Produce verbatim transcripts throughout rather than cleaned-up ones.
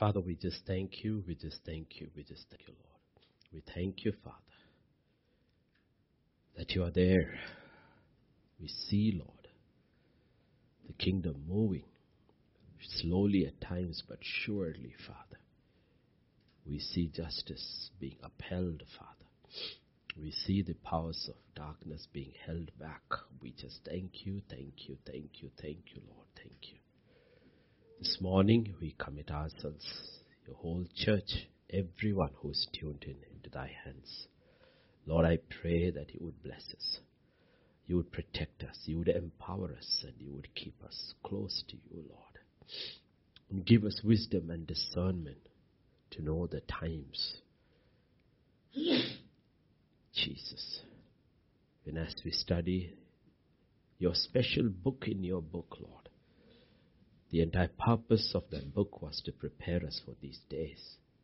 Father, we just thank you, we just thank you, we just thank you, Lord. We thank you, Father, that you are there. We see, Lord, the kingdom moving, slowly at times, but surely, Father. We see justice being upheld, Father. We see the powers of darkness being held back. We just thank you, thank you, thank you, thank you, Lord, thank you. This morning we commit ourselves, your whole church, everyone who is tuned in, into thy hands. Lord, I pray that you would bless us. You would protect us. You would empower us, and you would keep us close to you, Lord. And give us wisdom and discernment to know the times. Jesus. And as we study your special book in your book, Lord, the entire purpose of that book was to prepare us for these days.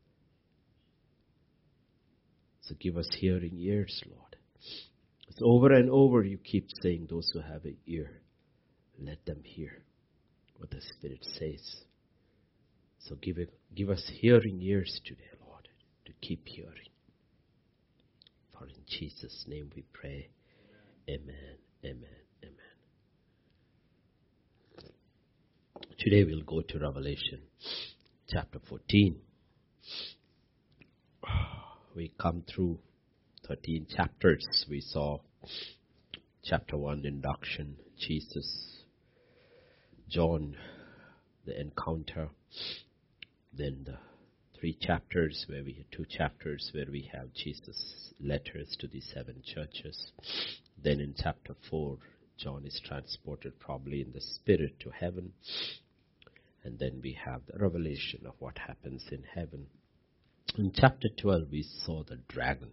So give us hearing ears, Lord. It's over and over you keep saying, those who have an ear, let them hear what the Spirit says. So give it, give us hearing ears today, Lord, to keep hearing. For in Jesus' name we pray. Amen, amen, amen. Today we'll go to Revelation chapter fourteen. We come through thirteen chapters. We saw chapter one, introduction, Jesus, John, the encounter, then the three chapters where we two chapters where we have Jesus' letters to the seven churches. Then in chapter four, John is transported probably in the spirit to heaven. And then we have the revelation of what happens in heaven. In chapter twelve, we saw the dragon.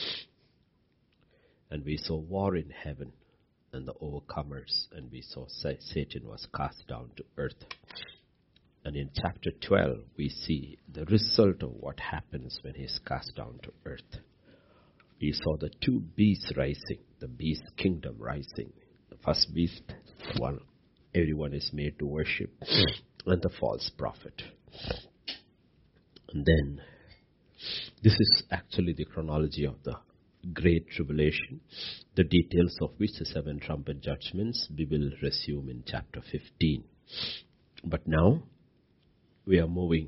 And we saw war in heaven and the overcomers. And we saw Satan was cast down to earth. And in chapter twelve, we see the result of what happens when he is cast down to earth. We saw the two beasts rising, the beast kingdom rising. The first beast, the one everyone is made to worship, and the false prophet. And then, this is actually the chronology of the Great Tribulation, the details of which the seven trumpet judgments we will resume in chapter fifteen. But now, we are moving,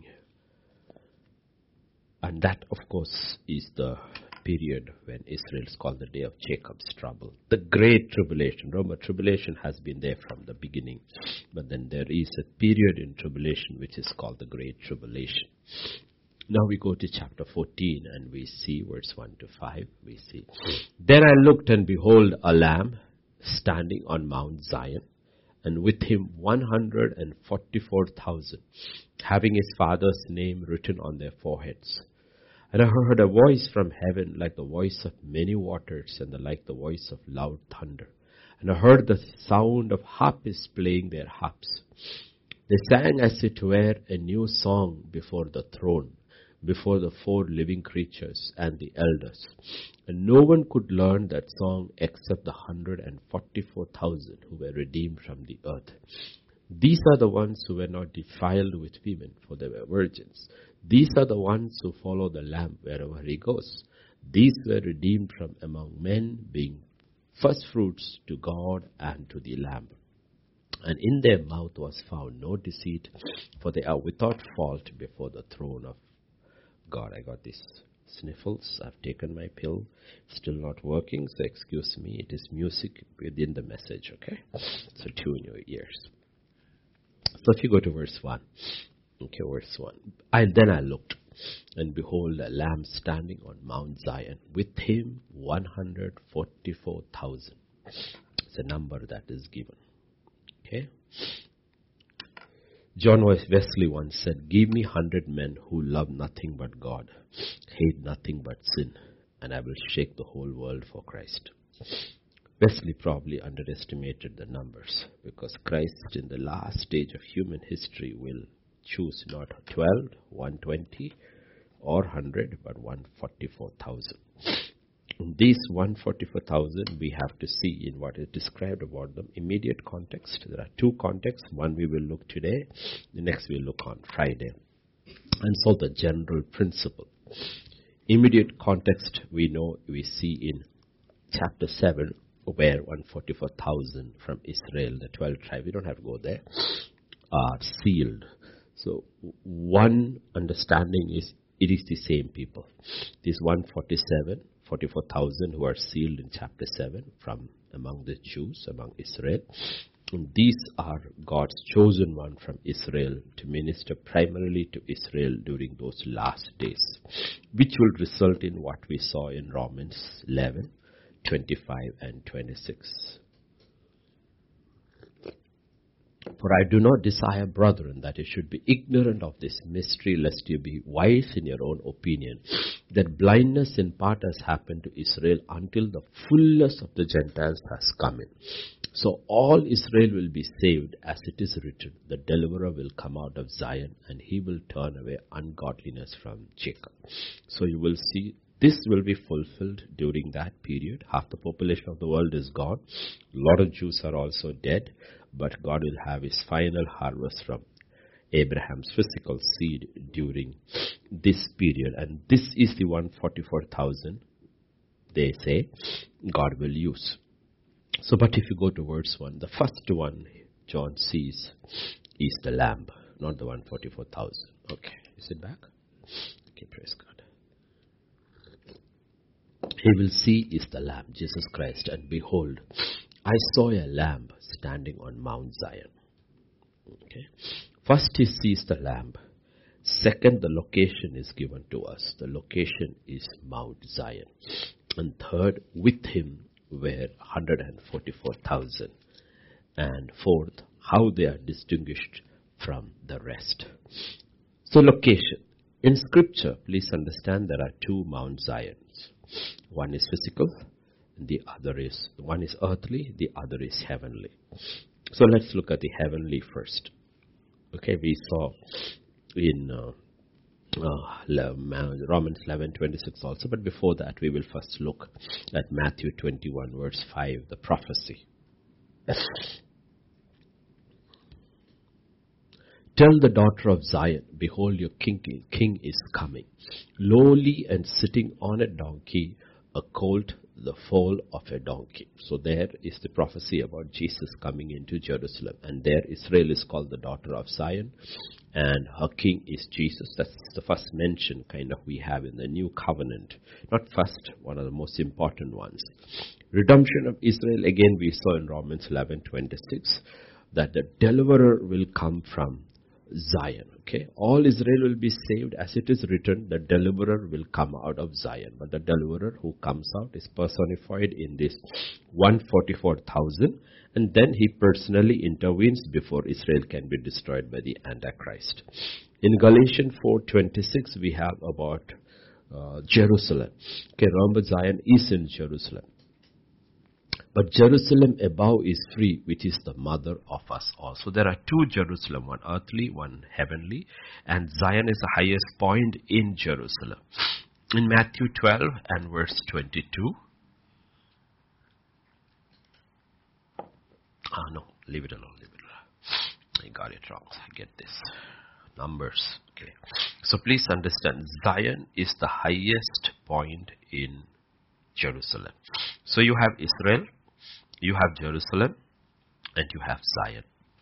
and that of course is the period when Israel is called the day of Jacob's trouble. The Great Tribulation. Remember, tribulation has been there from the beginning, but then there is a period in tribulation which is called the Great Tribulation. Now we go to chapter fourteen and we see verse one to five. We see, Then I looked and behold a lamb standing on Mount Zion, and with him one hundred forty-four thousand, having his father's name written on their foreheads. And I heard a voice from heaven like the voice of many waters, and the, like the voice of loud thunder. And I heard the sound of harpists playing their harps. They sang as it were a new song before the throne, before the four living creatures and the elders. And no one could learn that song except the one hundred forty-four thousand who were redeemed from the earth. These are the ones who were not defiled with women, for they were virgins. These are the ones who follow the Lamb wherever he goes. These were redeemed from among men, being first fruits to God and to the Lamb. And in their mouth was found no deceit, for they are without fault before the throne of God. I got these sniffles. I've taken my pill. Still not working, so excuse me. It is music within the message, okay? So tune your ears. So if you go to verse one. Okay, verse one. I, then I looked, and behold, a lamb standing on Mount Zion, with him one hundred forty-four thousand. It's a number that is given. Okay? John Wesley once said, give me hundred men who love nothing but God, hate nothing but sin, and I will shake the whole world for Christ. Wesley probably underestimated the numbers, because Christ in the last stage of human history will choose not twelve, one hundred twenty, or one hundred, but one hundred forty-four thousand. These one hundred forty-four thousand we have to see in what is described about them. Immediate context. There are two contexts. One we will look today. The next we'll look on Friday. And so the general principle. Immediate context we know, we see in chapter seven, where one hundred forty-four thousand from Israel, the twelve tribes, we don't have to go there, are sealed. So one understanding is it is the same people. These one hundred forty-seven, forty-four thousand who are sealed in chapter seven from among the Jews, among Israel. And these are God's chosen one from Israel to minister primarily to Israel during those last days, which will result in what we saw in Romans eleven, twenty-five and twenty-six. For I do not desire, brethren, that you should be ignorant of this mystery, lest you be wise in your own opinion, that blindness in part has happened to Israel until the fullness of the Gentiles has come in. So all Israel will be saved, as it is written, the deliverer will come out of Zion, and he will turn away ungodliness from Jacob. So you will see this will be fulfilled during that period. Half the population of the world is gone. A lot of Jews are also dead. But God will have his final harvest from Abraham's physical seed during this period. And this is the one hundred forty-four thousand, they say, God will use. So, but if you go to verse one, the first one John sees is the Lamb, not the one hundred forty-four thousand. Okay, is it back? Okay, praise God. He will see is the Lamb, Jesus Christ, and behold, I saw a lamb standing on Mount Zion. Okay. First he sees the lamb. Second, the location is given to us. The location is Mount Zion. And third, with him were one hundred forty-four thousand. And fourth, how they are distinguished from the rest. So location. In scripture, please understand there are two Mount Zions. One is physical. The other is, one is earthly, the other is heavenly. So let's look at the heavenly first. Okay, we saw in uh, uh, Romans eleven twenty-six also, but before that we will first look at Matthew twenty-one verse five, the prophecy. Tell the daughter of Zion, behold your king, king is coming, lowly and sitting on a donkey, a colt, the foal of a donkey. So there is the prophecy about Jesus coming into Jerusalem. And there Israel is called the daughter of Zion, and her king is Jesus. That's the first mention kind of we have in the new covenant. Not first, one of the most important ones. Redemption of Israel, again we saw in Romans eleven twenty-six, that the deliverer will come from Zion. Okay, all Israel will be saved, as it is written, the deliverer will come out of Zion. But the deliverer who comes out is personified in this one hundred forty-four thousand, and then he personally intervenes before Israel can be destroyed by the Antichrist. In Galatians four twenty-six we have about uh, Jerusalem. Okay, remember Zion is in Jerusalem. But Jerusalem above is free, which is the mother of us all. So there are two Jerusalem, one earthly, one heavenly. And Zion is the highest point in Jerusalem. In Matthew twelve and verse twenty-two. Ah, no, leave it alone, leave it alone. I got it wrong. I get this. Numbers. Okay. So please understand, Zion is the highest point in Jerusalem. So you have Israel, you have Jerusalem, and you have Zion.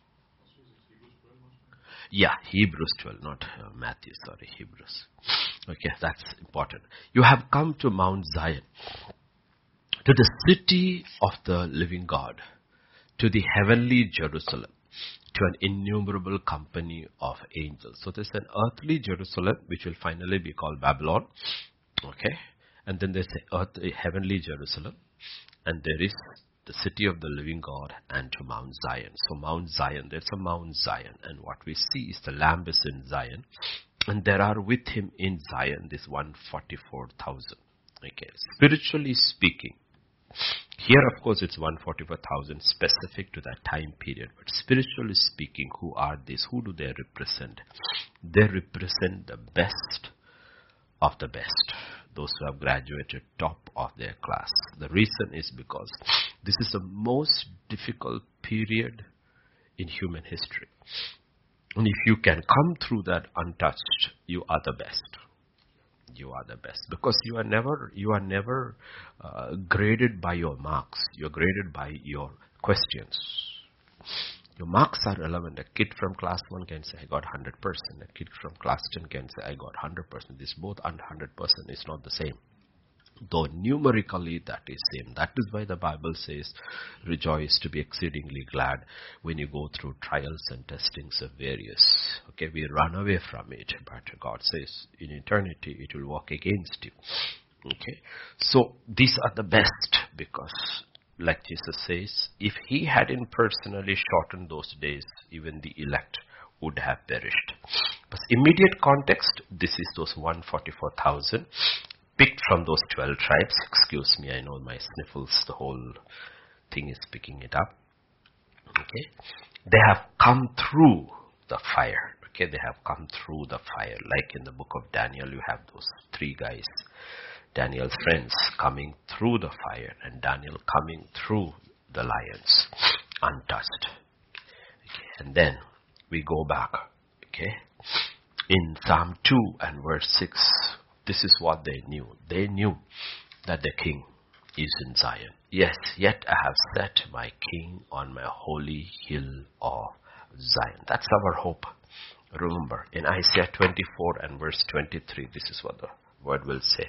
Yeah, Hebrews twelve, not uh, Matthew, sorry, Hebrews. Okay, that's important. You have come to Mount Zion, to the city of the living God, to the heavenly Jerusalem, to an innumerable company of angels. So there's an earthly Jerusalem, which will finally be called Babylon. Okay, and then there's a, earth, a heavenly Jerusalem, and there is the city of the living God, and to Mount Zion. So Mount Zion, there's a Mount Zion, and what we see is the Lamb is in Zion, and there are with him in Zion this one hundred forty-four thousand. Okay, spiritually speaking, here of course it's one hundred forty-four thousand specific to that time period, but spiritually speaking, who are these? Who do they represent? They represent the best of the best, those who have graduated top of their class. The reason is because this is the most difficult period in human history. And if you can come through that untouched, you are the best. You are the best. Because you are never, you are never uh, graded by your marks. You're graded by your questions. Your marks are relevant. A kid from class one can say, I got one hundred percent. A kid from class ten can say, I got one hundred percent. This both one hundred percent is not the same. Though numerically that is same. That is why the Bible says, rejoice to be exceedingly glad when you go through trials and testings of various. Okay, we run away from it, but God says in eternity it will work against you. Okay, so these are the best, because like Jesus says, if he hadn't personally shortened those days, even the elect would have perished. But immediate context, this is those one hundred forty-four thousand. Picked from those twelve tribes. Excuse me, I know my sniffles, the whole thing is picking it up. Okay. They have come through the fire. Okay, they have come through the fire. Like in the book of Daniel, you have those three guys, Daniel's friends, coming through the fire, and Daniel coming through the lions, untouched. Okay. And then we go back. Okay. In Psalm two and verse six, this is what they knew. They knew that the king is in Zion. Yes, yet I have set my king on my holy hill of Zion. That's our hope. Remember, in Isaiah twenty-four and verse twenty-three, this is what the word will say.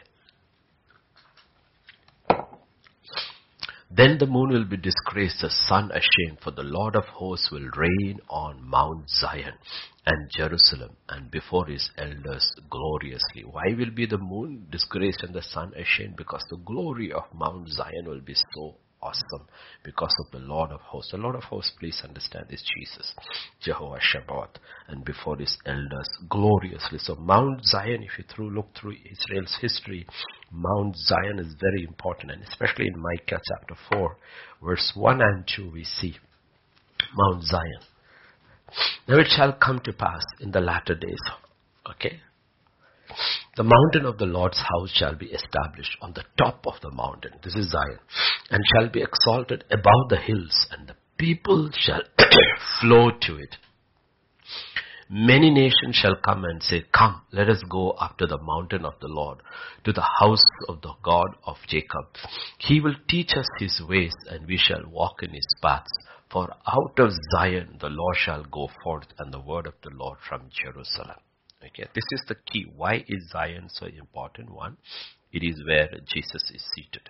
Then the moon will be disgraced, the sun ashamed, for the Lord of hosts will reign on Mount Zion and Jerusalem, and before his elders gloriously. Why will be the moon disgraced and the sun ashamed? Because the glory of Mount Zion will be so awesome, because of the Lord of hosts. The Lord of hosts, please understand, is Jesus, Jehovah Shabbat, and before his elders gloriously. So Mount Zion, if you through, look through Israel's history, Mount Zion is very important, and especially in Micah chapter four, verse one and two, we see Mount Zion. Now it shall come to pass in the latter days, okay, the mountain of the Lord's house shall be established on the top of the mountain. This is Zion. And shall be exalted above the hills, and the people shall flow to it. Many nations shall come and say, come, let us go up to the mountain of the Lord, to the house of the God of Jacob. He will teach us his ways, and we shall walk in his paths. For out of Zion the law shall go forth, and the word of the Lord from Jerusalem. Okay, this is the key. Why is Zion so important? One, it is where Jesus is seated.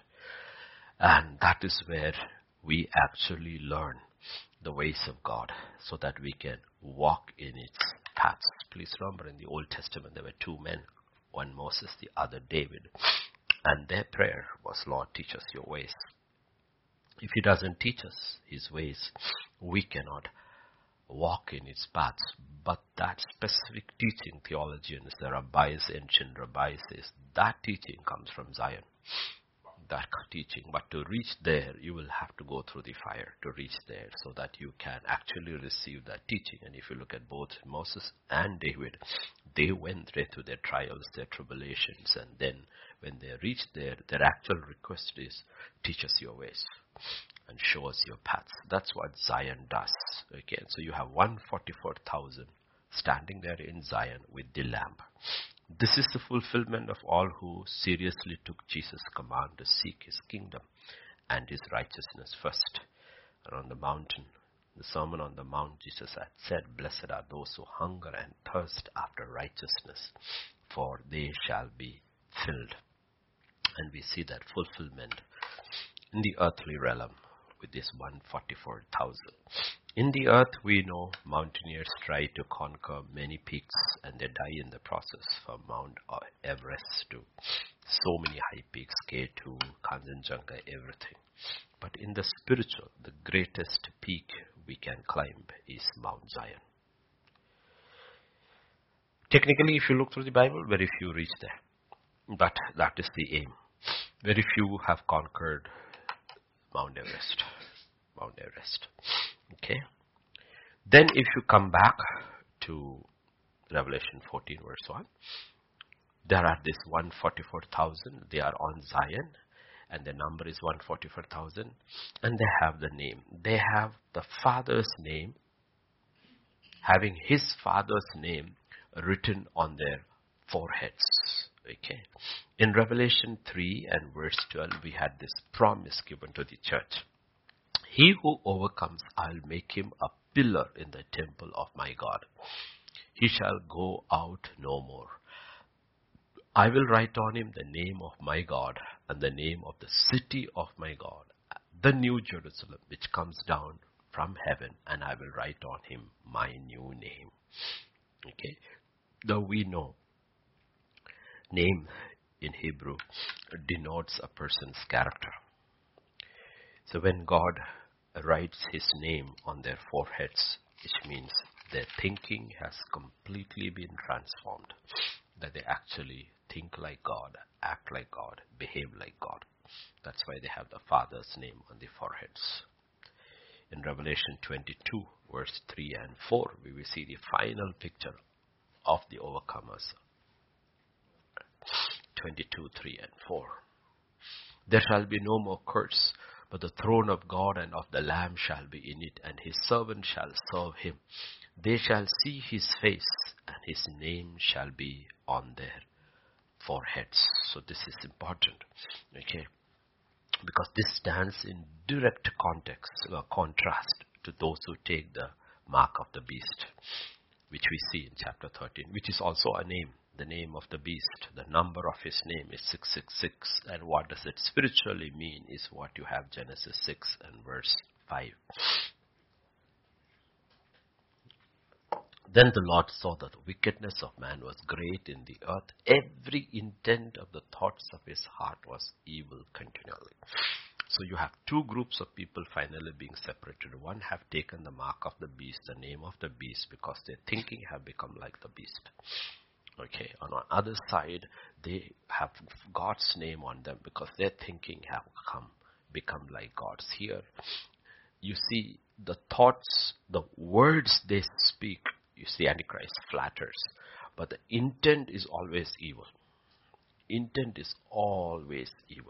And that is where we actually learn the ways of God, so that we can walk in its paths. Please remember, in the Old Testament there were two men, one Moses, the other David. And their prayer was, Lord, teach us your ways. If he doesn't teach us his ways, we cannot walk in its paths. But that specific teaching, theologians, the rabbis, ancient rabbis, says that teaching comes from Zion. That teaching. But to reach there, you will have to go through the fire to reach there, so that you can actually receive that teaching. And if you look at both Moses and David, they went through their trials, their tribulations, and then when they reached there, their actual request is, teach us your ways and show us your paths. That's what Zion does. Okay, so you have one hundred forty-four thousand standing there in Zion with the Lamb. This is the fulfillment of all who seriously took Jesus' command to seek his kingdom and his righteousness first. And on the mountain, the Sermon on the Mount, Jesus had said, blessed are those who hunger and thirst after righteousness, for they shall be filled. And we see that fulfillment in the earthly realm with this one hundred forty-four thousand. In the earth, we know mountaineers try to conquer many peaks, and they die in the process, from Mount Everest to so many high peaks, K two, Kanchenjunga, everything. But in the spiritual, the greatest peak we can climb is Mount Zion. Technically, if you look through the Bible, very few reach there. But that is the aim. Very few have conquered Mount Everest. Mount Everest. Okay. Then if you come back to Revelation fourteen verse one, there are this one hundred forty-four thousand. They are on Zion, and the number is one hundred forty-four thousand, and they have the name. They have the Father's name having his father's name written on their foreheads. Okay. In Revelation three and verse twelve, we had this promise given to the church. He who overcomes, I'll make him a pillar in the temple of my God. He shall go out no more. I will write on him the name of my God and the name of the city of my God, the new Jerusalem, which comes down from heaven, and I will write on him my new name. Okay. Though we know name in Hebrew denotes a person's character. So when God writes his name on their foreheads, which means their thinking has completely been transformed, that they actually think like God, act like God, behave like God. That's why they have the Father's name on the foreheads. In Revelation twenty-two, verse three and four, we will see the final picture of the overcomers. twenty-two, three and four. There shall be no more curse, but the throne of God and of the Lamb shall be in it, and his servants shall serve him. They shall see his face, and his name shall be on their foreheads. So this is important, okay? Because this stands in direct context, or contrast to those who take the mark of the beast, which we see in chapter thirteen, which is also a name. The name of the beast, the number of his name is six six six. And what does it spiritually mean is what you have Genesis six and verse five. Then the Lord saw that the wickedness of man was great in the earth. Every intent of the thoughts of his heart was evil continually. So you have two groups of people finally being separated. One have taken the mark of the beast, the name of the beast, because their thinking have become like the beast. Okay, on the other side, they have God's name on them because their thinking have come, become like God's. Here, you see the thoughts, the words they speak, you see Antichrist flatters, but the intent is always evil. Intent is always evil.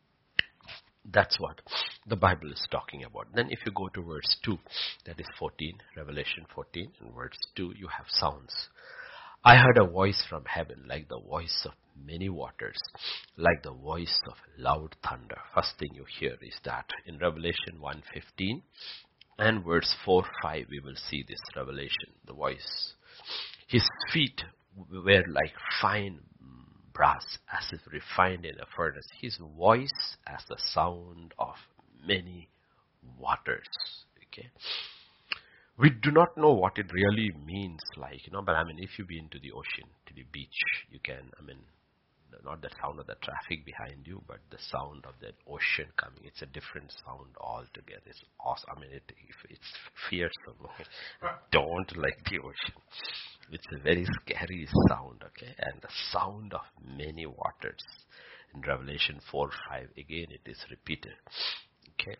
That's what the Bible is talking about. Then if you go to verse two, that is fourteen, Revelation fourteen, and verse two, you have sounds. I heard a voice from heaven like the voice of many waters, like the voice of loud thunder. First thing you hear is that in Revelation one fifteen and verse four five, we will see this revelation, the voice. His feet were like fine brass, as if refined in a furnace. His voice as the sound of many waters. Okay. We do not know what it really means like, you know, but I mean, if you've been to the ocean, to the beach, you can, I mean, not the sound of the traffic behind you, but the sound of that ocean coming. It's a different sound altogether. It's awesome. I mean, it, it's fearsome. I don't like the ocean. It's a very scary sound, okay? And the sound of many waters. In Revelation four five, again, it is repeated, okay?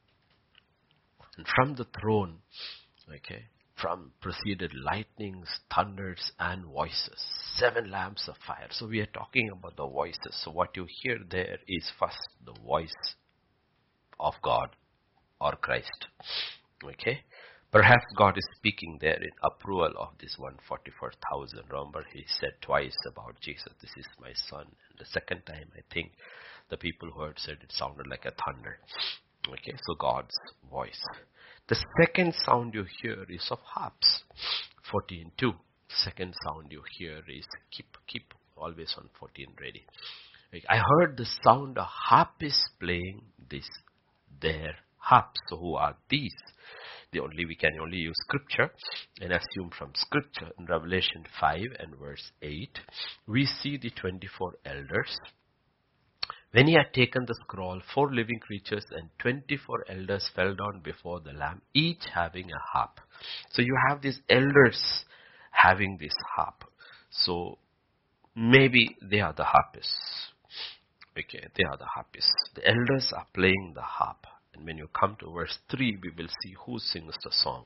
And from the throne, okay, from proceeded lightnings, thunders, and voices. Seven lamps of fire. So we are talking about the voices. So what you hear there is first the voice of God or Christ. Okay. Perhaps God is speaking there in approval of this one hundred forty-four thousand. Remember, he said twice about Jesus, this is my son. And the second time, I think the people who heard said it sounded like a thunder. Okay, so God's voice. The second sound you hear is of harps. fourteen two. Second sound you hear is keep, keep always on fourteen ready. I heard the sound of harpists playing this, their harps. So who are these? The only we can only use scripture and assume from scripture. In Revelation five and verse eight, we see the twenty-four elders. When he had taken the scroll, four living creatures and twenty-four elders fell down before the Lamb, each having a harp. So you have these elders having this harp. So maybe they are the harpists. Okay, they are the harpists. The elders are playing the harp. And when you come to verse three, we will see who sings the song.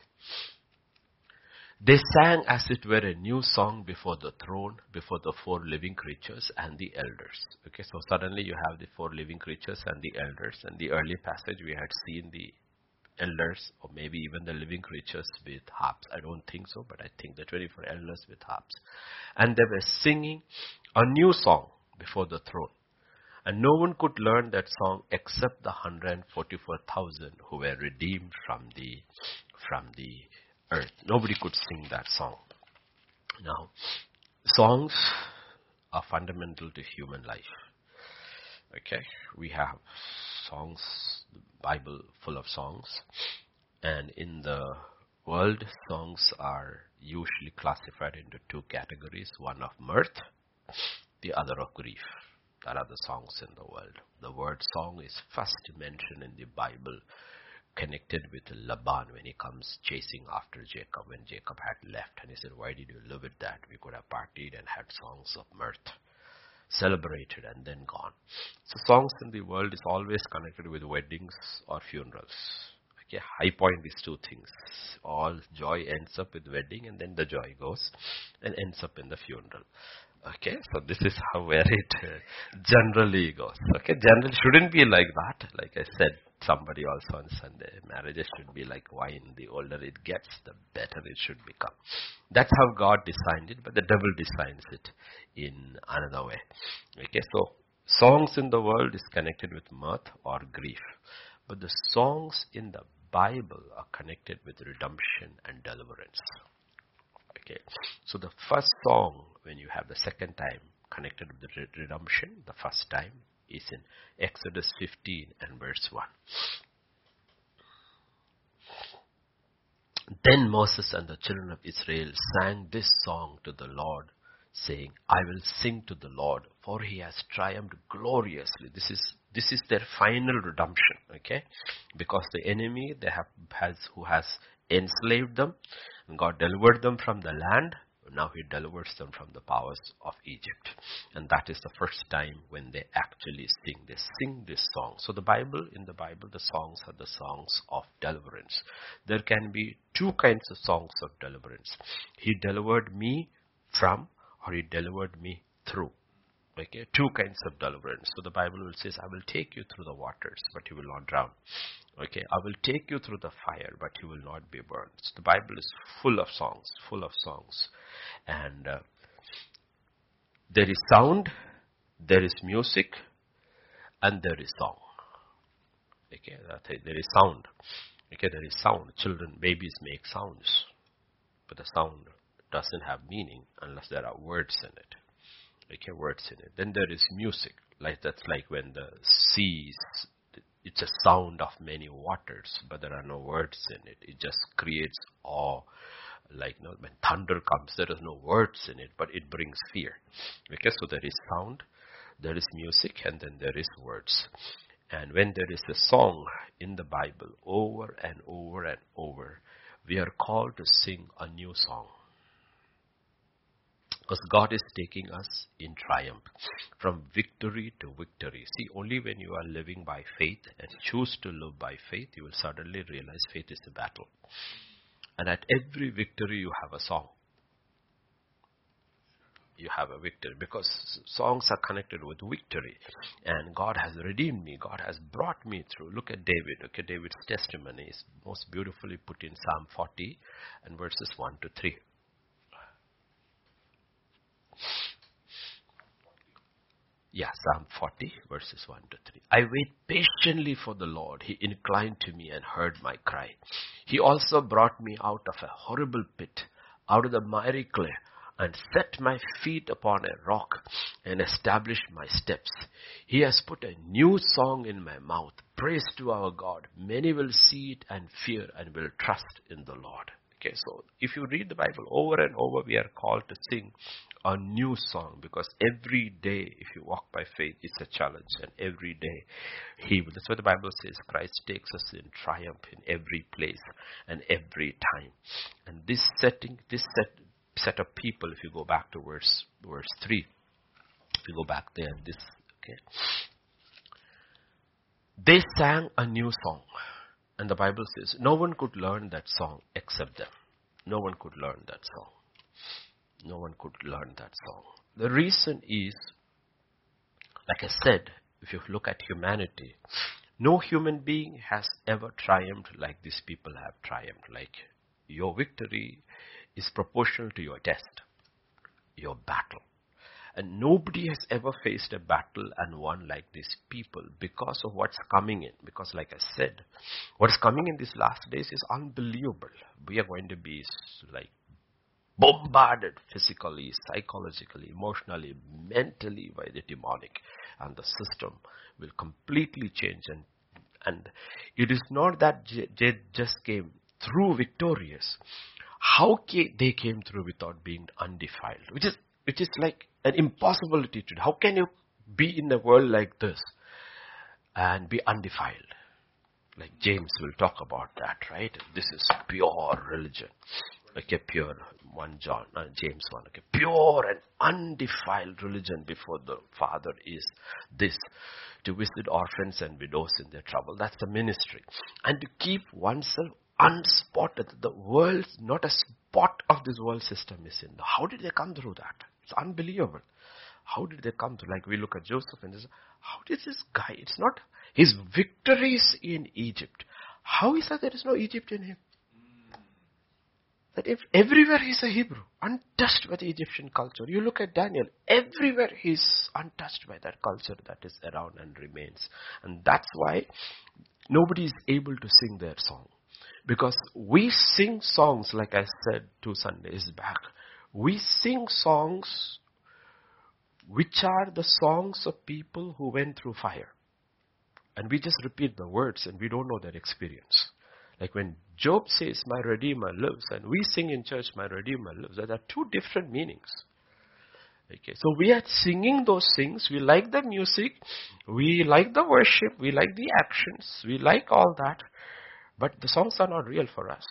They sang as it were a new song before the throne, before the four living creatures and the elders. Okay, so suddenly you have the four living creatures and the elders. And the early passage we had seen the elders, or maybe even the living creatures with harps. I don't think so, but I think the twenty-four elders with harps. And they were singing a new song before the throne. And no one could learn that song except the one hundred forty-four thousand who were redeemed from the, from the earth. Nobody could sing that song. Now, songs are fundamental to human life. Okay, we have songs, the Bible full of songs, and in the world, songs are usually classified into two categories, one of mirth, the other of grief. That are the songs in the world. The word song is first mentioned in the Bible, connected with Laban when he comes chasing after Jacob, when Jacob had left. And he said, why did you live with that? We could have partied and had songs of mirth, celebrated and then gone. So songs in the world is always connected with weddings or funerals. Okay, high point is two things. All joy ends up with wedding, and then the joy goes and ends up in the funeral. Okay, so this is how where it uh, generally goes. Okay, generally shouldn't be like that. Like I said, somebody also on Sunday, marriages should be like wine. The older it gets, the better it should become. That's how God designed it, but the devil designs it in another way. Okay, so songs in the world is connected with mirth or grief. But the songs in the Bible are connected with redemption and deliverance. Okay, so the first song, when you have the second time connected with the redemption, the first time is in Exodus fifteen and verse one. Then Moses and the children of Israel sang this song to the Lord, saying, I will sing to the Lord, for he has triumphed gloriously. This is this is their final redemption, okay? Because the enemy they have has who has enslaved them, and God delivered them from the land. Now he delivers them from the powers of Egypt. And that is the first time when they actually sing. They sing this song. So the Bible, in the Bible, the songs are the songs of deliverance. There can be two kinds of songs of deliverance. He delivered me from, or he delivered me through. Okay, two kinds of deliverance. So the Bible will say, I will take you through the waters, but you will not drown. Okay, I will take you through the fire, but you will not be burned. So the Bible is full of songs, full of songs. And uh, there is sound, there is music, and there is song. Okay, there is sound. Okay, there is sound. Children, babies make sounds, but the sound doesn't have meaning unless there are words in it. Okay, words in it. Then there is music. Like that's like when the seas, it's a sound of many waters, but there are no words in it. It just creates awe. Like, you know, when thunder comes, there is no words in it, but it brings fear. Okay, so there is sound, there is music, and then there is words. And when there is a song in the Bible, over and over and over, we are called to sing a new song. Because God is taking us in triumph from victory to victory. See, only when you are living by faith and choose to live by faith, you will suddenly realize faith is a battle. And at every victory, you have a song. You have a victory because songs are connected with victory. And God has redeemed me. God has brought me through. Look at David. Okay, David's testimony is most beautifully put in Psalm forty and verses one to three. Yeah, Psalm forty, verses one to three. I wait patiently for the Lord. He inclined to me and heard my cry. He also brought me out of a horrible pit, out of the miry clay, and set my feet upon a rock and established my steps. He has put a new song in my mouth. Praise to our God. Many will see it and fear and will trust in the Lord. Okay, so if you read the Bible over and over, we are called to sing a new song, because every day, if you walk by faith, it's a challenge, and every day He will. That's what the Bible says. Christ takes us in triumph in every place and every time. And this setting, this set set of people, if you go back to verse verse three, if you go back there, this okay, they sang a new song, and the Bible says no one could learn that song except them. No one could learn that song. No one could learn that song. The reason is, like I said, if you look at humanity, No human being has ever triumphed like these people have triumphed. Like your victory is proportional to your test, your battle. And nobody has ever faced a battle and won like these people because of what's coming in. Because like I said, what's coming in these last days is unbelievable. We are going to be like bombarded physically, psychologically, emotionally, mentally by the demonic. And the system will completely change. And, and it is not that they just came through victorious. How they came through without being undefiled, which is which is like an impossibility to do. How can you be in a world like this and be undefiled? Like James will talk about that, right? This is pure religion. Okay, pure, one John, uh, James one, okay, pure and undefiled religion before the Father is this, to visit orphans and widows in their trouble. That's the ministry. And to keep oneself unspotted. The world, not a spot of this world system is in. How did they come through that? It's unbelievable. How did they come through? Like we look at Joseph and say, how did this guy, it's not, his victories in Egypt. How is that there is no Egypt in him? That if everywhere he's a Hebrew, untouched by the Egyptian culture. You look at Daniel, everywhere he's untouched by that culture that is around and remains. And that's why nobody is able to sing their song. Because we sing songs, like I said two Sundays back. We sing songs which are the songs of people who went through fire. And we just repeat the words and we don't know their experience. Like when Job says, my Redeemer lives, and we sing in church, my Redeemer lives, there are two different meanings. Okay, so we are singing those things, we like the music, we like the worship, we like the actions, we like all that, but the songs are not real for us.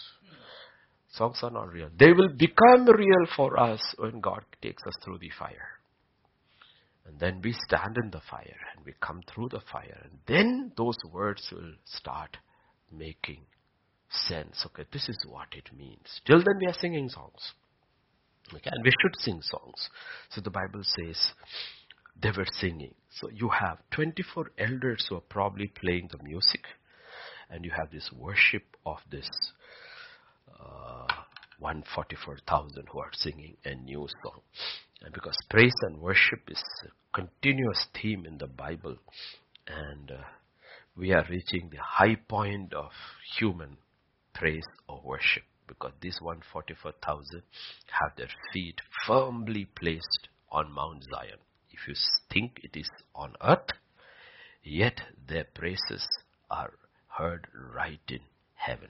Songs are not real. They will become real for us when God takes us through the fire. And then we stand in the fire and we come through the fire. And then those words will start making sense. Okay, this is what it means. Till then we are singing songs. Okay, and we should sing songs. So the Bible says they were singing. So you have twenty-four elders who are probably playing the music. And you have this worship of this uh, one hundred forty-four thousand who are singing a new song. And because praise and worship is a continuous theme in the Bible. And uh, we are reaching the high point of human praise or worship. Because these one hundred forty-four thousand have their feet firmly placed on Mount Zion. If you think it is on earth, yet their praises are heard right in heaven.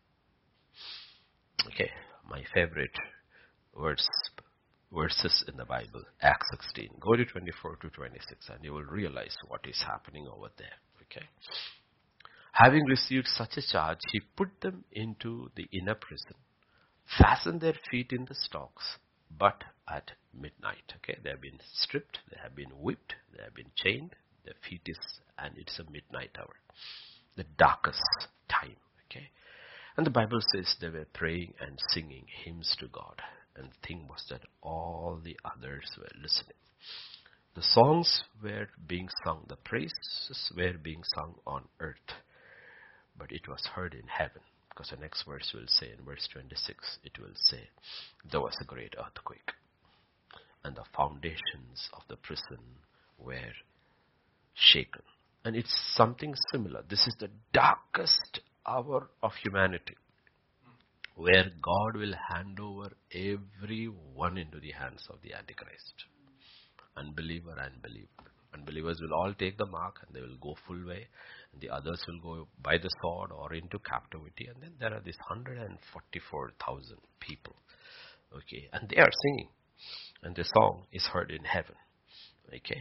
Okay, my favorite words, verses in the Bible, Acts sixteen. Go to twenty-four to twenty-six and you will realize what is happening over there. Okay. Having received such a charge, he put them into the inner prison, fastened their feet in the stocks, but at midnight. Okay, they have been stripped, they have been whipped, they have been chained, their feet is, and it's a midnight hour. The darkest time, okay? And the Bible says they were praying and singing hymns to God. And the thing was that all the others were listening. The songs were being sung, the praises were being sung on earth. But it was heard in heaven. Because the next verse will say, in verse twenty-six, it will say, there was a great earthquake. And the foundations of the prison were shaken. And it's something similar. This is the darkest hour of humanity, where God will hand over everyone into the hands of the Antichrist. Unbeliever and believer. Unbelievers will all take the mark and they will go full way. And the others will go by the sword or into captivity. And then there are these one hundred forty-four thousand people. Okay, and they are singing. And the song is heard in heaven. Okay.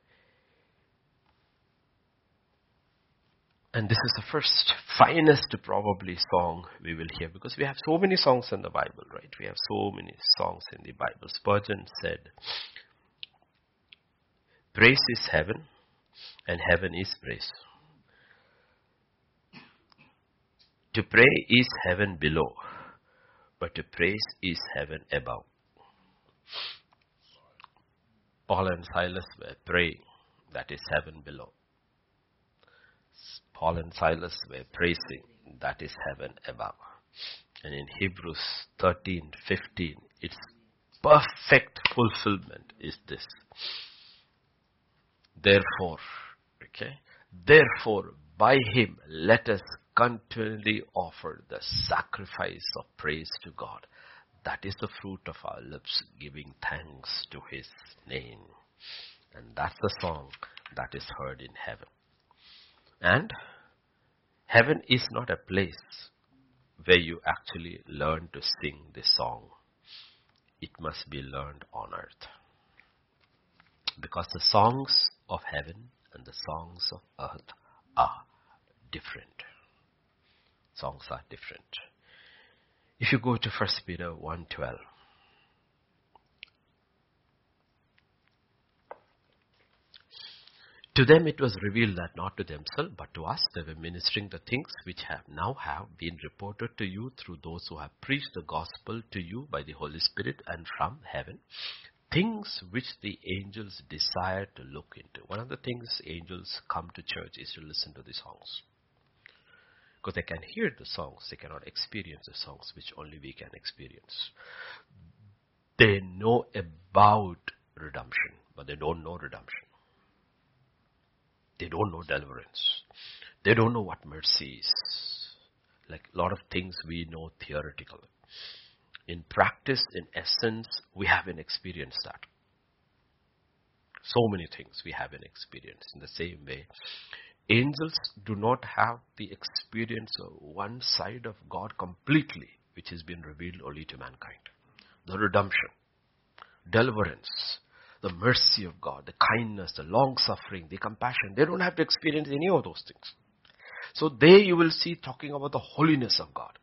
And this is the first, finest probably song we will hear. Because we have so many songs in the Bible, right? We have so many songs in the Bible. Spurgeon said, praise is heaven, and heaven is praise. To pray is heaven below, but to praise is heaven above. Paul and Silas were praying, that is heaven below. Paul and Silas were praising, that is heaven above. And in Hebrews thirteen fifteen, its perfect fulfillment is this. Therefore, okay, therefore by him let us continually offer the sacrifice of praise to God. That is the fruit of our lips, giving thanks to his name. And that's the song that is heard in heaven. And heaven is not a place where you actually learn to sing this song. It must be learned on earth. Because the songs of heaven and the songs of earth are different. Songs are different. If you go to First Peter one twelve, to them it was revealed that not to themselves, but to us they were ministering the things which have now have been reported to you through those who have preached the gospel to you by the Holy Spirit and from heaven. Things which the angels desire to look into. One of the things angels come to church is to listen to the songs. Because they can hear the songs, they cannot experience the songs which only we can experience. They know about redemption, but they don't know redemption. They don't know deliverance. They don't know what mercy is. Like a lot of things we know theoretically. In practice, in essence, we haven't experienced that. So many things we haven't experienced. In the same way, angels do not have the experience of one side of God completely, which has been revealed only to mankind. The redemption, deliverance, the mercy of God, the kindness, the long suffering, the compassion. They don't have to experience any of those things. So there you will see talking about the holiness of God.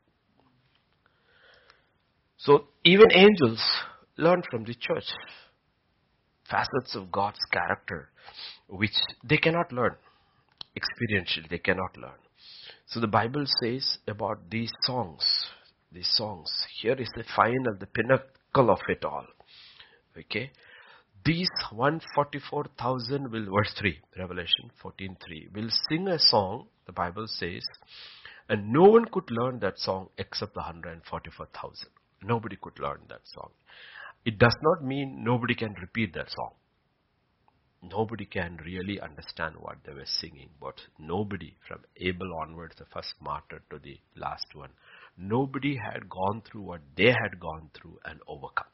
So even angels learn from the church facets of God's character, which they cannot learn. Experientially, they cannot learn. So the Bible says about these songs, these songs, here is the final, the pinnacle of it all. Okay. These one hundred forty-four thousand will, verse three, Revelation fourteen three, will sing a song, the Bible says, and no one could learn that song except the one hundred forty-four thousand. Nobody could learn that song. It does not mean nobody can repeat that song. Nobody can really understand what they were singing, but nobody from Abel onwards, the first martyr to the last one, nobody had gone through what they had gone through and overcome.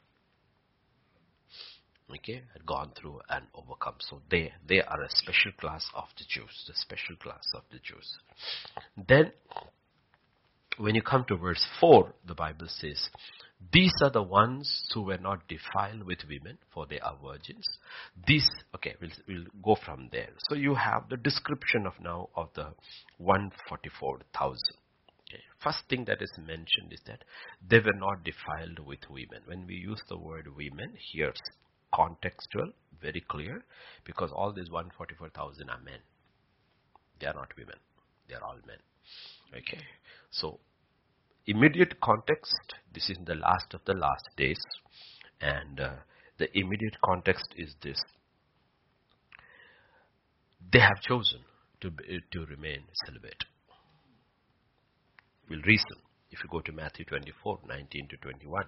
Okay, had gone through and overcome. So they, they are a special class of the Jews, the special class of the Jews. Then, when you come to verse four, the Bible says, these are the ones who were not defiled with women, for they are virgins. These, okay, we'll, we'll go from there. So you have the description of now of the one hundred forty-four thousand. Okay. First thing that is mentioned is that they were not defiled with women. When we use the word women, here's contextual, very clear, because all these one hundred forty-four thousand are men. They are not women. They are all men. Okay. So, immediate context, this is in the last of the last days, and uh, the immediate context is this. They have chosen to be, to remain celibate. We'll reason if you go to Matthew twenty-four, nineteen to twenty-one.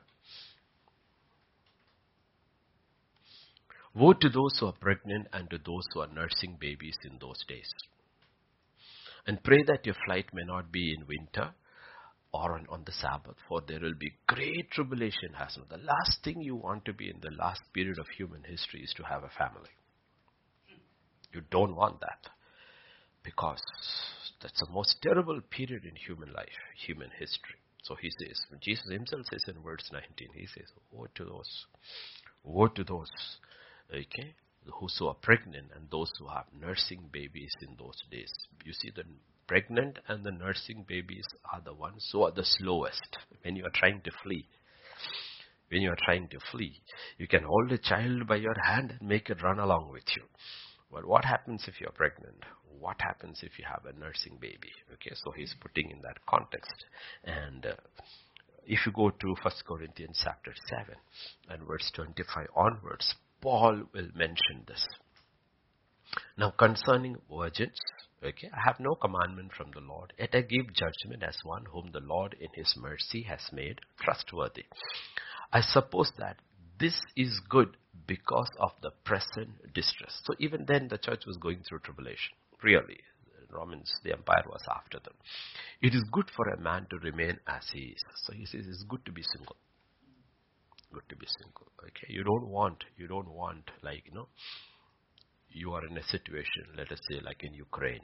Woe to those who are pregnant and to those who are nursing babies in those days. And pray that your flight may not be in winter or on, on the Sabbath, for there will be great tribulation. Has no. The last thing you want to be in the last period of human history is to have a family. You don't want that, because that's the most terrible period in human life, human history. So he says, Jesus himself says in verse nineteen, he says, woe to those, woe to those, okay, those who are pregnant and those who have nursing babies in those days. You see, the pregnant and the nursing babies are the ones who are the slowest. When you are trying to flee, when you are trying to flee, you can hold a child by your hand and make it run along with you. But what happens if you are pregnant? What happens if you have a nursing baby? Okay, so he's putting in that context. And uh, if you go to First Corinthians chapter seven and verse twenty-five onwards, Paul will mention this. Now concerning virgins, Okay, I have no commandment from the Lord, yet I give judgment as one whom the Lord in his mercy has made trustworthy. I suppose that this is good because of the present distress. So even then the church was going through tribulation. Really, Romans, the empire was after them. It is good for a man to remain as he is. So he says it's good to be single. Good to be single. Okay, you don't want, you don't want like, you know, you are in a situation, let us say like in Ukraine.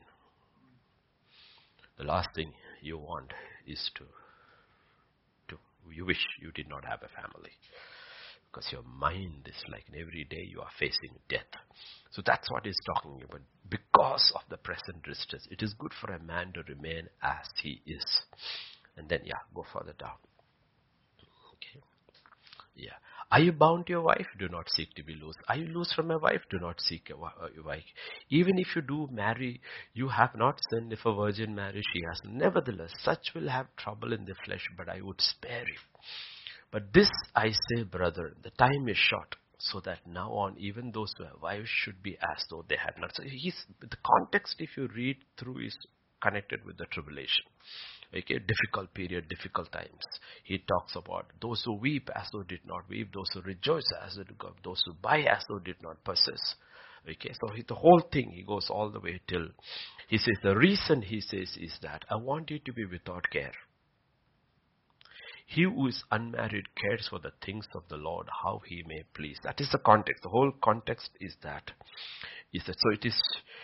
The last thing you want is to, to you wish you did not have a family. Because your mind is like every day you are facing death. So that's what he's talking about. Because of the present distress, it is good for a man to remain as he is. And then, yeah, go further down. Okay. Yeah. Are you bound to your wife? Do not seek to be loose. Are you loose from a wife? Do not seek a wife. Even if you do marry, you have not sinned. If a virgin marries, she has. Nevertheless, such will have trouble in the flesh, but I would spare you. But this I say, brother, the time is short, so that now on, even those who have wives should be as though they had not. So he's, the context, if you read through, is connected with the tribulation. Okay, difficult period, difficult times. He talks about those who weep as though did not weep, those who rejoice as though did not, those who buy as though did not possess. Okay, so he, the whole thing, he goes all the way till, he says, the reason he says is that I want you to be without care. He who is unmarried cares for the things of the Lord, how he may please. That is the context. The whole context is that. Is that so it is,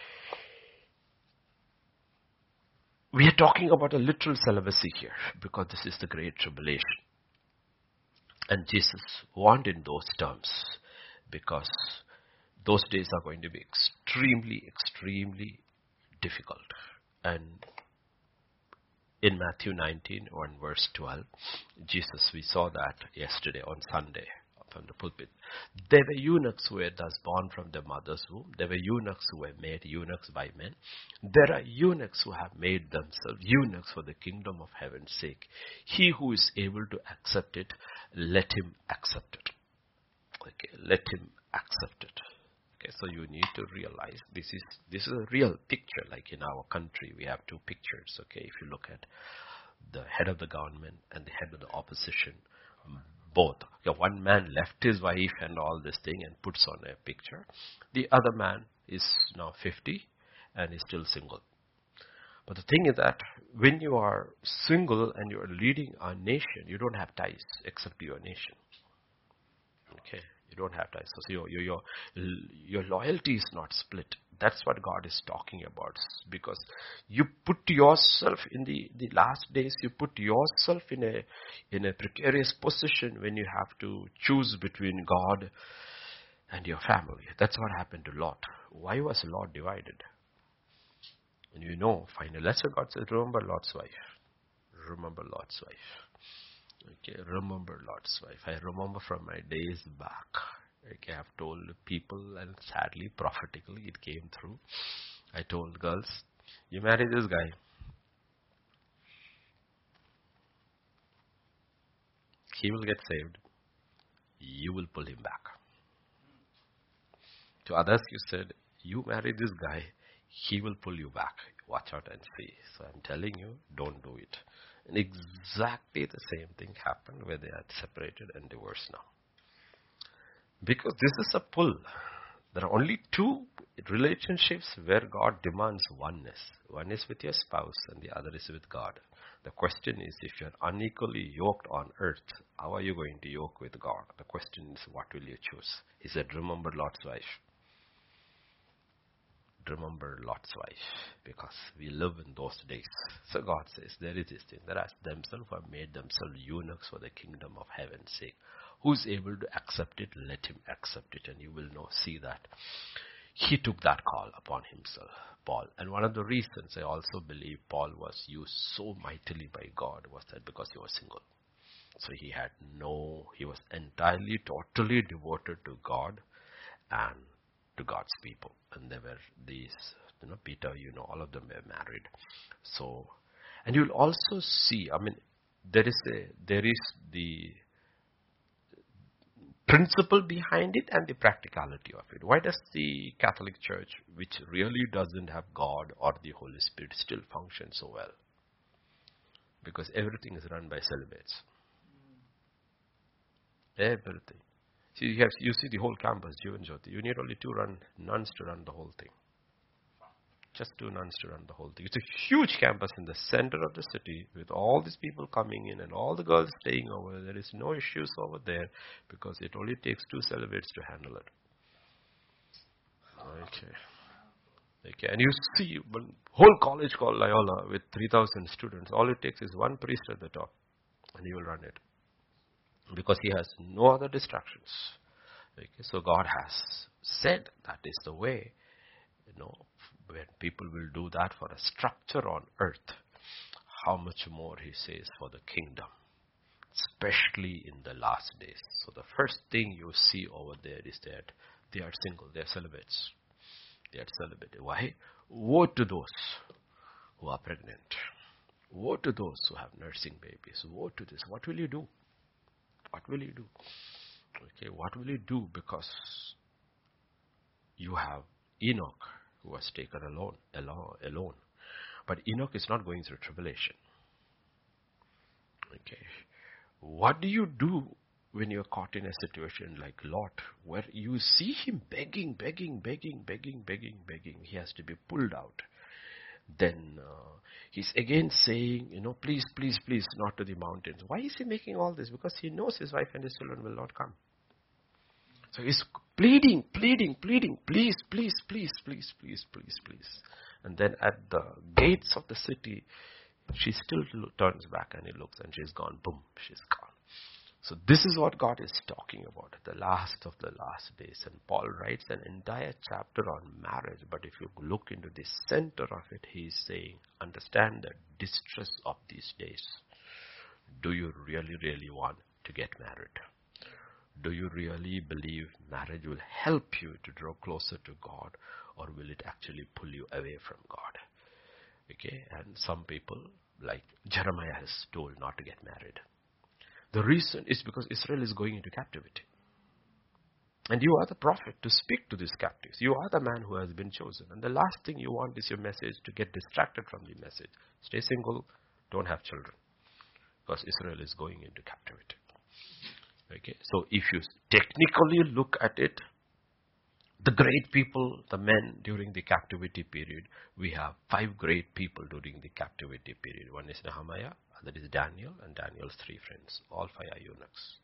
we are talking about a literal celibacy here, because this is the great tribulation. And Jesus warned in those terms, because those days are going to be extremely, extremely difficult. And in Matthew nineteen, or in verse twelve, Jesus, we saw that yesterday on Sunday from the pulpit. There were eunuchs who were thus born from their mother's womb. There were eunuchs who were made eunuchs by men. There are eunuchs who have made themselves eunuchs for the kingdom of heaven's sake. He who is able to accept it, let him accept it. Okay, let him accept it. Okay, so you need to realize this is this is a real picture. Like in our country, we have two pictures. Okay, if you look at the head of the government and the head of the opposition, both. Okay, one man left his wife and all this thing and puts on a picture. The other man is now fifty and is still single. But the thing is that when you are single and you are leading a nation, you don't have ties except to your nation. Okay. You don't have ties. So your, your, your, your loyalty is not split. That's what God is talking about. Because you put yourself in the, the last days, you put yourself in a, in a precarious position when you have to choose between God and your family. That's what happened to Lot. Why was Lot divided? And you know, finally, that's what God says, remember Lot's wife. Remember Lot's wife. Okay, remember Lot's wife. I remember from my days back. Okay, I've told people, and sadly, prophetically, it came through. I told girls, you marry this guy. He will get saved. You will pull him back. To others, you said, you marry this guy. He will pull you back. Watch out and see. So I'm telling you, don't do it. And exactly the same thing happened where they are separated and divorced now. Because this is a pull. There are only two relationships where God demands oneness. One is with your spouse and the other is with God. The question is, if you are unequally yoked on earth, how are you going to yoke with God? The question is, what will you choose? He said, remember Lot's wife. Remember Lot's wife, because we live in those days. So God says, there is this thing. There are themselves who have made themselves eunuchs for the kingdom of heaven's sake. Who's able to accept it, let him accept it. And you will know, see that he took that call upon himself, Paul. And one of the reasons I also believe Paul was used so mightily by God was that because he was single. So he had no, he was entirely, totally devoted to God and to God's people. And there were these, you know, Peter, you know, all of them were married. So, and you'll also see, I mean, there is a, there is the, principle behind it and the practicality of it. Why does the Catholic Church, which really doesn't have God or the Holy Spirit, still function so well? Because everything is run by celibates. Everything. See, you, have, you see the whole campus, Jivan Jyoti. You need only two run, nuns to run the whole thing. Just two nuns to run the whole thing. It's a huge campus in the center of the city with all these people coming in and all the girls staying over. There is no issues over there because it only takes two celibates to handle it. Okay. Okay. And you see one whole college called Loyola with three thousand students. All it takes is one priest at the top and he will run it. Because he has no other distractions. Okay. So God has said that is the way, you know, when people will do that for a structure on earth, how much more he says for the kingdom, especially in the last days. So the first thing you see over there is that they are single, they are celibates. They are celibate. Why? Woe to those who are pregnant. Woe to those who have nursing babies. Woe to this. What will you do? What will you do? Okay, what will you do? Because you have Enoch, who was taken alone, alone, alone. But Enoch is not going through tribulation. Okay. What do you do when you're caught in a situation like Lot, where you see him begging, begging, begging, begging, begging, begging. He has to be pulled out. Then uh, he's again saying, you know, please, please, please, not to the mountains. Why is he making all this? Because he knows his wife and his children will not come. So he's pleading, pleading, pleading, please, please, please, please, please, please, please. And then at the gates of the city, she still turns back and he looks and she's gone. Boom, she's gone. So this is what God is talking about, the last of the last days. And Paul writes an entire chapter on marriage. But if you look into the center of it, he is saying, understand the distress of these days. Do you really, really want to get married? Do you really believe marriage will help you to draw closer to God, or will it actually pull you away from God? Okay, and some people, like Jeremiah is told not to get married. The reason is because Israel is going into captivity. And you are the prophet to speak to these captives. You are the man who has been chosen. And the last thing you want is your message to get distracted from the message. Stay single, don't have children. Because Israel is going into captivity. Okay, so if you technically look at it, the great people, the men during the captivity period, we have five great people during the captivity period. One is Nehemiah, other is Daniel, and Daniel's three friends. All five are eunuchs.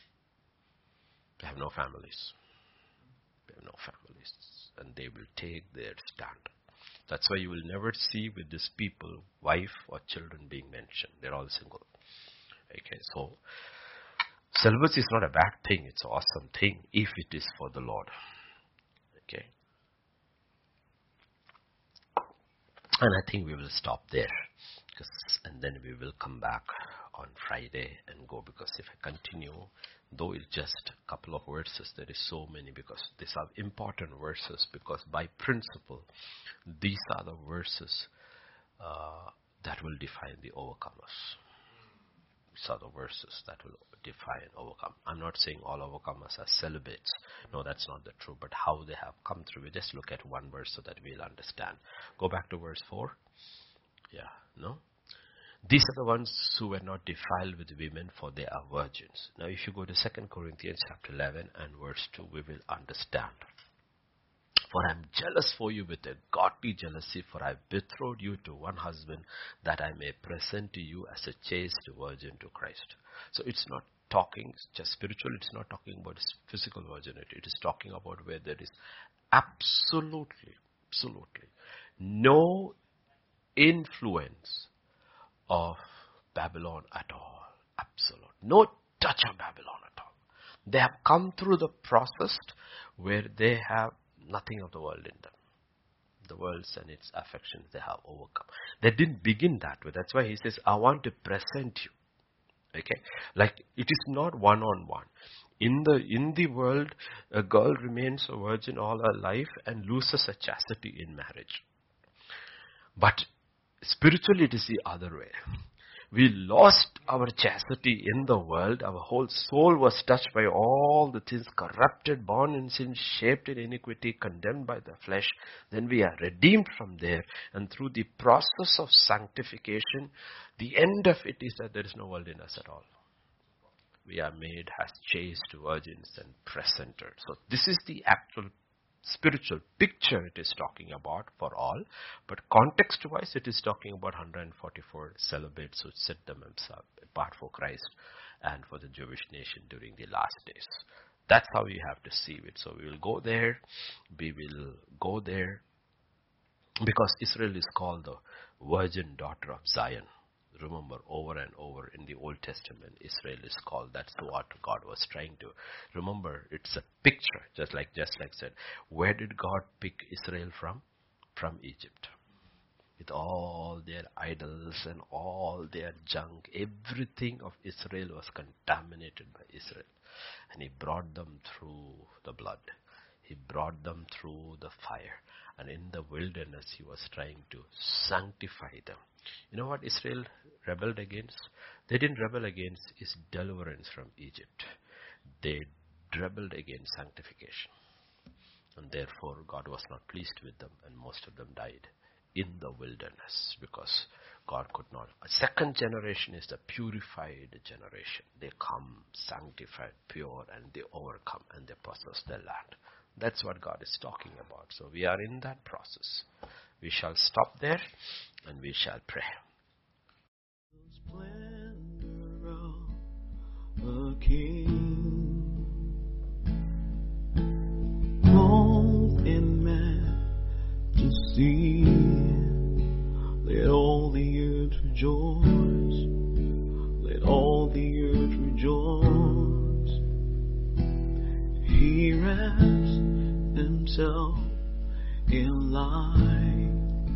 They have no families. They have no families. And they will take their stand. That's why you will never see with these people, wife or children being mentioned. They're all single. Okay, so celibacy is not a bad thing. It's an awesome thing if it is for the Lord. Okay. And I think we will stop there. Because, and then we will come back on Friday and go. Because if I continue, though it's just a couple of verses, there is so many. Because these are important verses. Because by principle, these are the verses uh, that will define the overcomers. These are the verses that will define and overcome. I'm not saying all overcomers are celibates. No, that's not the truth. But how they have come through. We just look at one verse so that we'll understand. Go back to verse four. Yeah, no? These are the ones who were not defiled with women, for they are virgins. Now, if you go to Second Corinthians chapter eleven and verse two, we will understand. For I am jealous for you with a godly jealousy, for I betrothed you to one husband, that I may present to you as a chaste virgin to Christ. So it's not talking just spiritual, it's not talking about physical virginity. It is talking about where there is absolutely, absolutely no influence of Babylon at all. Absolute. No touch of Babylon at all. They have come through the process where they have nothing of the world in them. The world and its affections they have overcome. They didn't begin that way. That's why he says, I want to present you. Okay? Like it is not one-on-one. In the in the world, a girl remains a virgin all her life and loses her chastity in marriage. But spiritually it is the other way. We lost our chastity in the world. Our whole soul was touched by all the things, corrupted, born in sin, shaped in iniquity, condemned by the flesh. Then we are redeemed from there. And through the process of sanctification, the end of it is that there is no world in us at all. We are made as chaste virgins and presented. So this is the actual spiritual picture it is talking about for all, but context-wise it is talking about one hundred forty-four celibates who set themselves apart for Christ and for the Jewish nation during the last days. That's how you have to see it. So we will go there, we will go there, because Israel is called the virgin daughter of Zion. Remember, over and over in the Old Testament, Israel is called. That's what God was trying to. Remember, it's a picture, just like just like said. Where did God pick Israel from? From Egypt. With all their idols and all their junk, everything of Israel was contaminated by Israel. And He brought them through the blood. He brought them through the fire. And in the wilderness, He was trying to sanctify them. You know what Israel rebelled against? They didn't rebel against His deliverance from Egypt. They rebelled against sanctification. And therefore, God was not pleased with them, and most of them died in the wilderness because God could not. A second generation is the purified generation. They come sanctified, pure, and they overcome, and they possess their land. That's what God is talking about. So we are in that process. We shall stop there and we shall pray. Splendor of a king, clothed in majesty, let all the earth rejoice, let all the earth rejoice. He wraps Himself in light,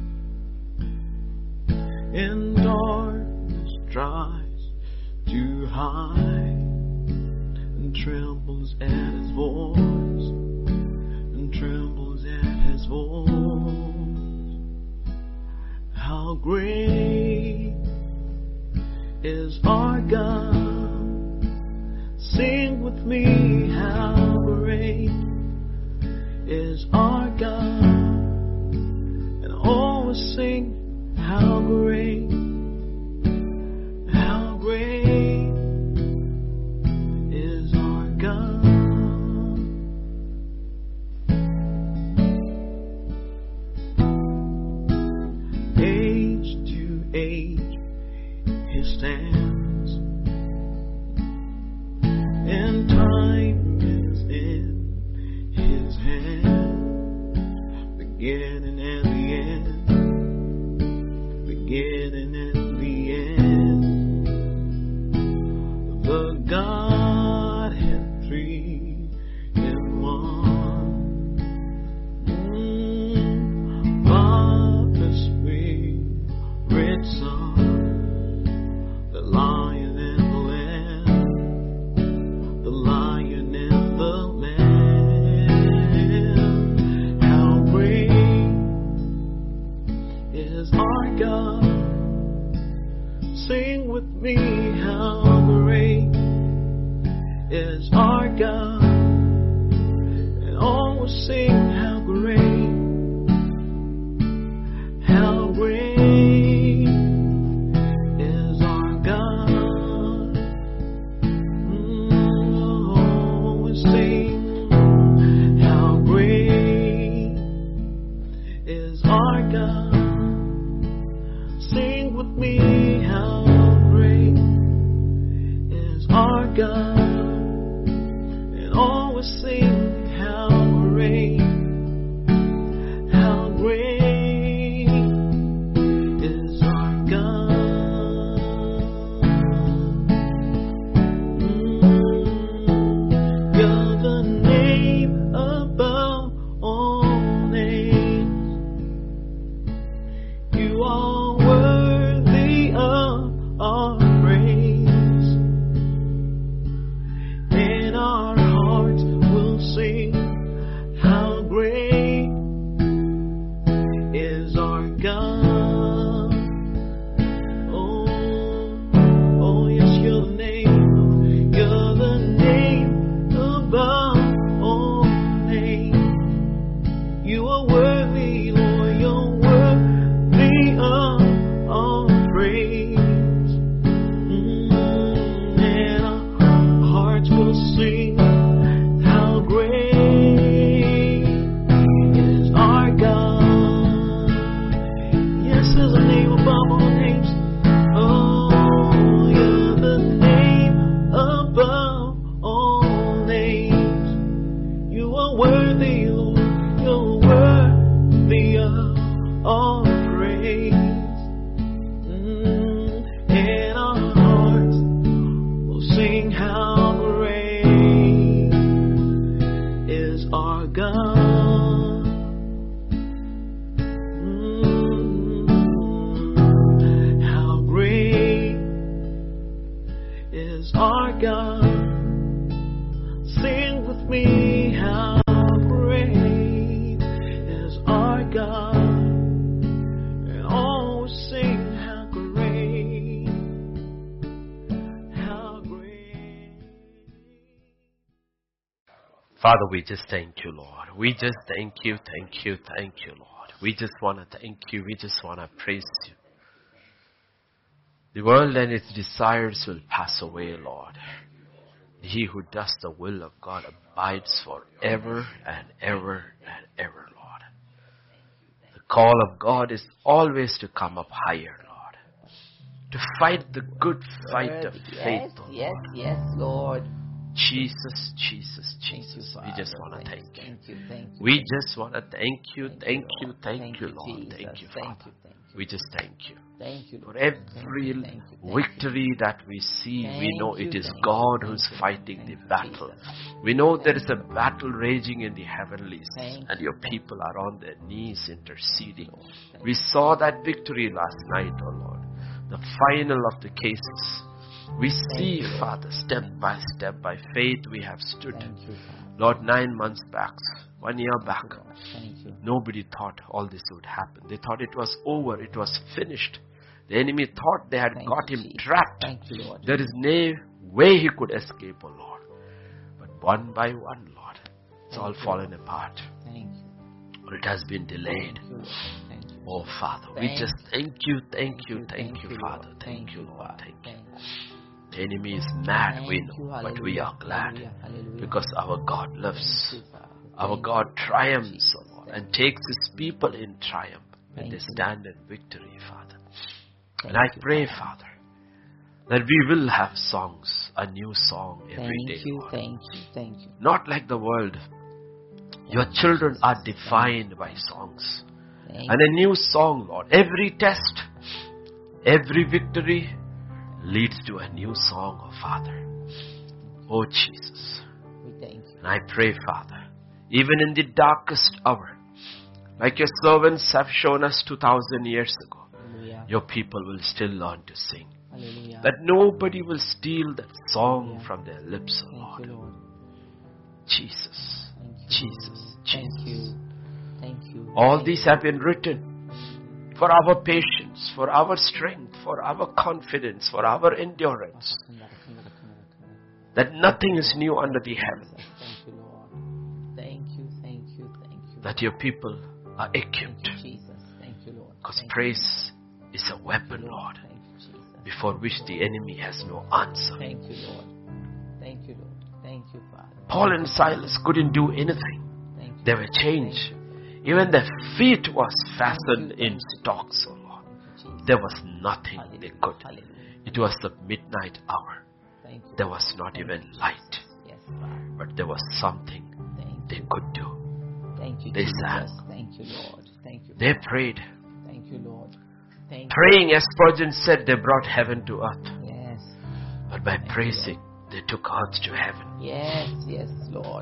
and darkness tries to hide, and trembles at His voice, and trembles at His voice. How great is our God! Sing with me, how great is our God, and always sing, how great, how great is our God. Age to age He stands, and time is in His hand, beginning and the end, beginning and the end. The Godhead three in one. Mm, Father, Spirit, Son, the Lion and the Lamb, the Lion and the Lamb. How great is our God! Sing with me, how great is our God, and always sing, how great, how great is our God. Mm, always sing, how great is our God. Sing with me, how great You are worthy, Lord. You're worthy of all praise. Mm, and our hearts will sing how great is our God. Yes, there's a name above all names. Oh, you're the name above all names. You are worthy, Lord. You're worthy of all praise. Mm, and our hearts will sing how great is our God. Mm, how great is our God. Sing with me, how great is our God. And all will sing how great, how great. Father, we just thank you, Lord. We just thank you, thank you, thank you, Lord. We just want to thank you. We just want to praise you. The world and its desires will pass away, Lord. He who does the will of God abides forever and ever and ever, Lord. The call of God is always to come up higher, Lord. To fight the good fight of faith, Yes, oh yes, Lord. yes, Lord. Jesus, Jesus, Thank you, Jesus. We Father. just want to Thank thank you. Thank you, thank you. We just want to thank you, thank you, Lord. thank you, Lord. Jesus. Thank you, Thank Father. you, thank you. We just thank you. Thank you, For Lord. every Thank you, thank you, thank you. victory that we see, we Thank know you, it is thank you, God thank who's you, fighting thank the you, battle. Jesus. We know there Thank is a battle raging in the heavenlies, Thank and you, your thank people are on their knees interceding. Lord. Thank We saw that victory last night, oh Lord, the final of the cases. We see, you, Lord. Father, step by step, by faith we have stood. Thank you, Father. Lord, nine months back, one year back, Thank you, Lord. Thank you. nobody thought all this would happen. They thought it was over, it was finished. The enemy thought they had Thank got you, him Jesus. trapped. Thank you, Lord. There is no way he could escape, oh Lord. But one by one, Lord, it's Thank all you, fallen Lord. apart. Thank you. Or it has been delayed. Thank you, Lord. Thank you. Oh Father, we Thank just thank you, thank you, thank you, Lord. Father. Thank you, Lord. Father. Thank you. Thank you. The enemy is mad, Thank we you, know, but we hallelujah, are glad hallelujah, hallelujah. because our God loves. Thank you, Father. Our Thank God you, triumphs, Jesus. oh Lord, Thank and you. takes His people in triumph when Thank they you, stand in victory, Father. Thank And I you, pray, Father. Father, that we will have songs, a new song every Thank day, you, Lord. thank you, thank you. Not like the world. Your children are defined by songs. Thank And a new song, Lord. Every test, every victory leads to a new song, oh Father. Oh Jesus. you. We thank you. And I pray, Father, even in the darkest hour, like your servants have shown us two thousand years ago, Hallelujah. your people will still learn to sing. Hallelujah. That nobody will steal that song Hallelujah. from their lips, oh Thank Lord. you, Lord. Jesus, Thank you. Jesus, Thank Jesus. you. Thank you. All Thank these you. have been written for our patience, for our strength, for our confidence, for our endurance. That nothing is new under the heaven. Thank you, Lord. Thank you, thank you, thank you. That your people are Thank equipped. you, Jesus. Thank you, Lord. Because Thank you, praise is a weapon, Lord. Lord, Thank you, Jesus. before which the enemy has no answer. Thank you, Lord. Thank you, Lord. Thank you, Father. Paul and Silas couldn't do anything. Thank you. They were changed. Even their feet was fastened in stocks, oh Lord. Thank you, Jesus. There was nothing they Hallelujah. could. Hallelujah. It was the midnight hour. Thank you. There was not Thank even you, light, Jesus. Yes, Father. but there was something Thank they you. could do. Thank you, They Jesus. sang. Thank you, Lord. Thank you. They Father. prayed. Thank you, Lord. Thank Praying, as Spurgeon said, they brought heaven to earth. you. Yes. But by Thank you, praising, they took earth to heaven. Yes, yes, Lord.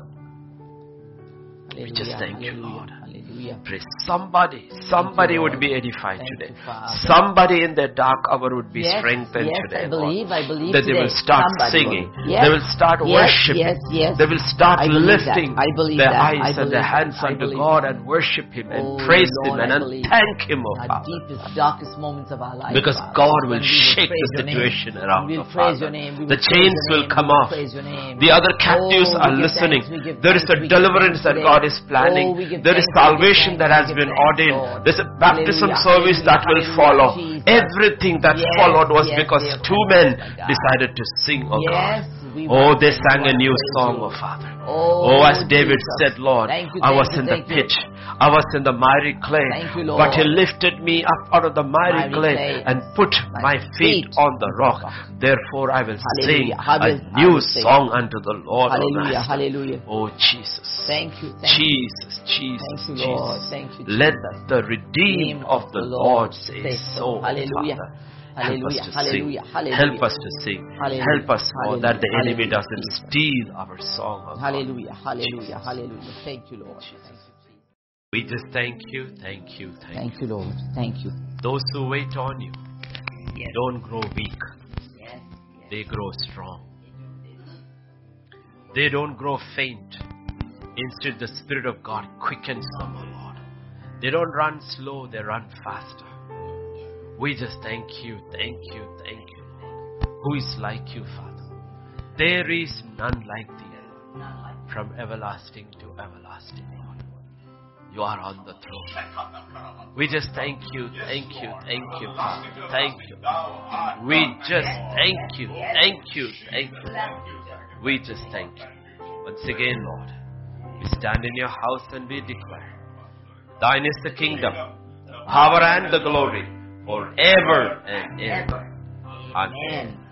We just Hallelujah, thank you, hallelujah, Lord. Hallelujah. Pray somebody, somebody you, would Lord. be edified Thank today. you, Father. Somebody in their dark hour would be Yes, strengthened yes, today, I believe, Lord. I believe That they today. will start Somebody singing. will. Yes, They will start yes, worshiping. yes, yes. They will start I believe that. lifting I believe their that. I eyes and believe their hands that. I unto believe God that. and worship Him and Oh, praise Lord, Him I and believe. thank Him, oh Our Father. deepest, darkest moments of our life, Because Father, God when will we will shake praise the your name. situation around, We will oh praise Father. your name. We will The praise chains your will name. come We will off. praise your name. The other captives Oh, are we give listening. thanks, we give There is thanks, a we give deliverance thanks that today. God is planning. Oh, we give There is salvation thank that you, has we been thank ordained. Lord. There's a baptism Hallelujah, service that will hallelujah, follow. Jesus. Everything that Yes, followed was yes, because dear two God, men my God. decided to sing, oh Yes, God. we Oh, want they to- sang we a want to new praise song, you. oh Father. Oh, Oh, as David Jesus. said, Lord, Thank you, I thank was you, in the thank you. pit. I was in the miry clay. Thank you, But He Lord. lifted me up out of the miry, Miry clay, clay and put my my feet feet on the rock. rock. Therefore I will sing Hallelujah. I will- a I new will sing. song unto the Lord, oh Hallelujah, Master. hallelujah. Oh Jesus. Thank you, thank you. Jesus, Jesus, Thank you, Lord. Jesus. Thank you, Let Jesus. the redeemed of the Lord say so, Hallelujah. Father. Hallelujah, Help us to sing. hallelujah, hallelujah. Help us to sing. Hallelujah, Help us, Lord, that the hallelujah, enemy hallelujah, doesn't Jesus. steal our song. Oh God. Hallelujah, hallelujah, Jesus. hallelujah. Thank you, Lord. Thank you, Jesus. We just thank you, thank you, thank, Thank you. you, Lord. Thank you. Those who wait on you Yes. don't grow weak. Yes. They grow strong. They don't grow faint. Instead, the Spirit of God quickens them, oh Lord. They don't run slow, they run faster. We just thank you, thank you, thank you, Lord. Who is like you, Father? There is none like thee. From everlasting to everlasting, Lord. You are on the throne. We just thank you, thank you, thank you, Father. Thank you. We just thank you, thank you, thank you. We just thank you. Once again, Lord, we stand in your house and we declare, thine is the kingdom, the power and the glory, forever and ever. Amen.